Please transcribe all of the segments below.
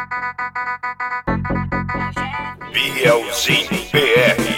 Bielzinho BR.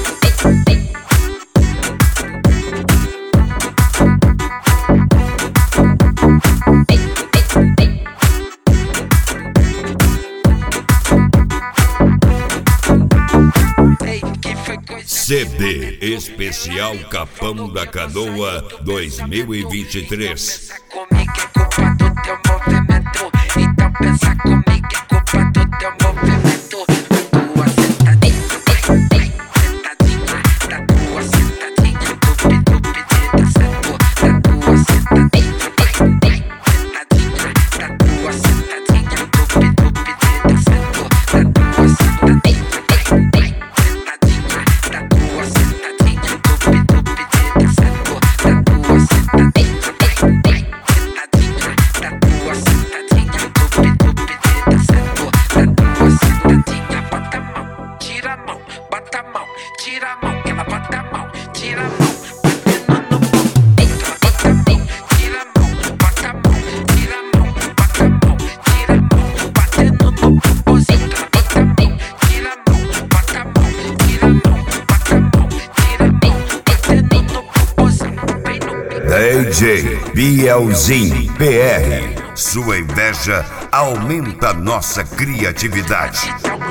CD Especial Capão da Canoa 2023. Comigo é culpa do teu movimento, então pensa comigo é culpa do teu movimento. Da tua sentadinha, da tua sentadinha, dupi de sentou. Da tua sentadinha, da tua sentadinha, dupi de sentou. Da tua sentadinha. Tira a mão, bota a mão, tira a mão, ela bota a mão, tira a mão, batendo no pau. Bota a mão, tira a mão, bota a mão, tira a mão, bota a mão, tira a mão, batendo no popozinho. Bota a mão, tira a mão, bota a mão, tira a mão, bota a mão, tira a mão, batendo no popozinho. Vem no DJ Bielzinho BR. Sua inveja aumenta nossa criatividade.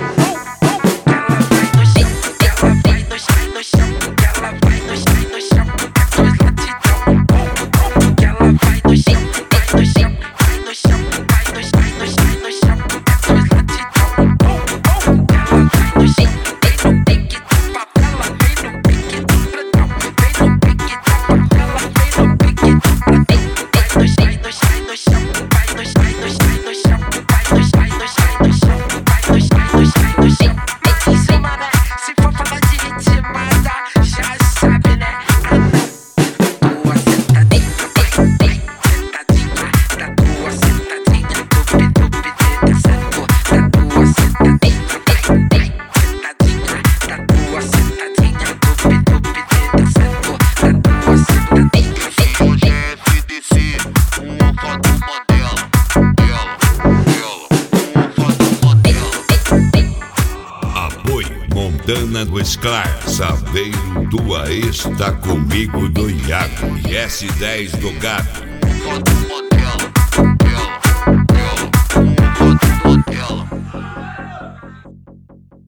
Montana do Scar, Saveiro do Aê, está comigo do Iago e S10 do Gato.